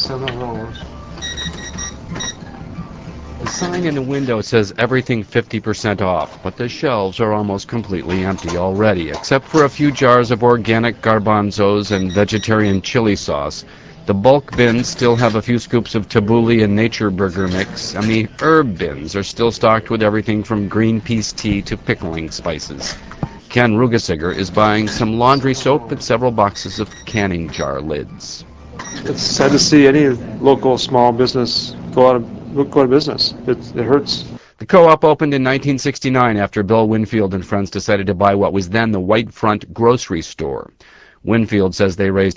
7 rows. The sign in the window says everything 50% off, but the shelves are almost completely empty already, except for a few jars of organic garbanzos and vegetarian chili sauce. The bulk bins still have a few scoops of tabbouleh and nature burger mix, and the herb bins are still stocked with everything from green peace tea to pickling spices. Ken Rugesiger is buying some laundry soap and several boxes of canning jar lids. It's sad to see any local small business go out of business. It hurts. The co-op opened in 1969 after Bill Winfield and friends decided to buy what was then the White Front grocery store. Winfield says they raised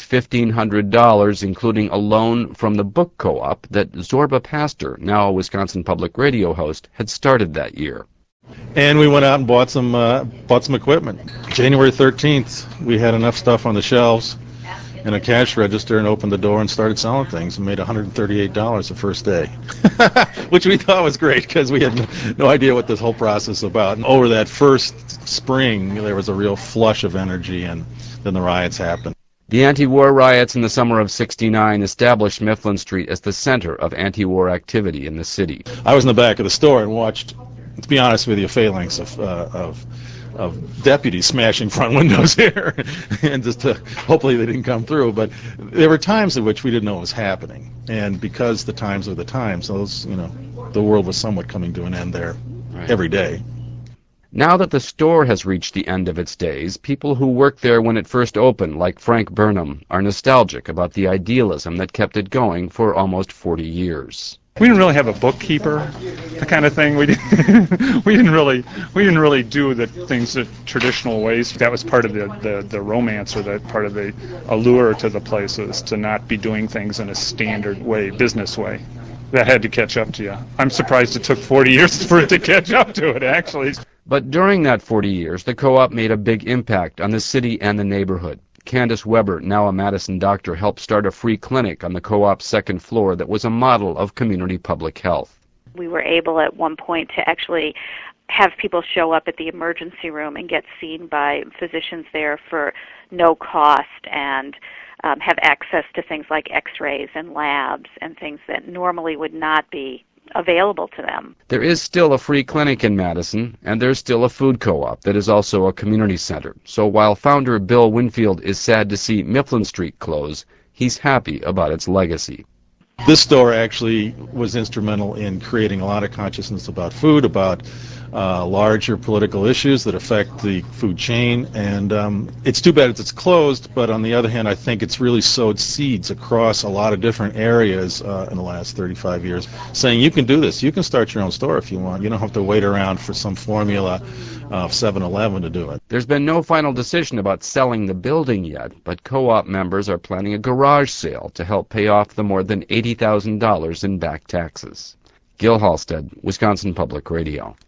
$1,500, including a loan from the book co-op that Zorba Pastor, now a Wisconsin Public Radio host, had started that year. And we went out and bought some equipment. January 13th, we had enough stuff on the shelves and a cash register and opened the door and started selling things and made $138 the first day, which we thought was great because we had no idea what this whole process was about. And over that first spring, there was a real flush of energy, and then the riots happened. The anti-war riots in the summer of '69 established Mifflin Street as the center of anti-war activity in the city. I was in the back of the store and watched, to be honest with you, a phalanx of deputies smashing front windows here, and just hopefully they didn't come through. But there were times in which we didn't know what was happening, and because the times were the times, the world was somewhat coming to an end there every day. Now that the store has reached the end of its days, people who worked there when it first opened, like Frank Burnham, are nostalgic about the idealism that kept it going for almost 40 years. We didn't really have a bookkeeper, the kind of thing. We didn't really do the things the traditional ways. That was part of the romance, or that part of the allure to the place, was to not be doing things in a standard way, business way. That had to catch up to you. I'm surprised it took 40 years for it to catch up to it, actually. But during that 40 years, the co-op made a big impact on the city and the neighborhood. Candace Weber, now a Madison doctor, helped start a free clinic on the co-op's second floor that was a model of community public health. We were able at one point to actually have people show up at the emergency room and get seen by physicians there for no cost, and have access to things like x-rays and labs and things that normally would not be available to them. There is still a free clinic in Madison, and there's still a food co-op that is also a community center. So while founder Bill Winfield is sad to see Mifflin Street close, he's happy about its legacy. This store actually was instrumental in creating a lot of consciousness about food, about larger political issues that affect the food chain, and it's too bad it's closed, but on the other hand, I think it's really sowed seeds across a lot of different areas in the last 35 years, saying you can do this, you can start your own store if you want, you don't have to wait around for some formula of 7-Eleven to do it. There's been no final decision about selling the building yet, but co-op members are planning a garage sale to help pay off the more than $80,000 in back taxes. Gil Halstead, Wisconsin Public Radio.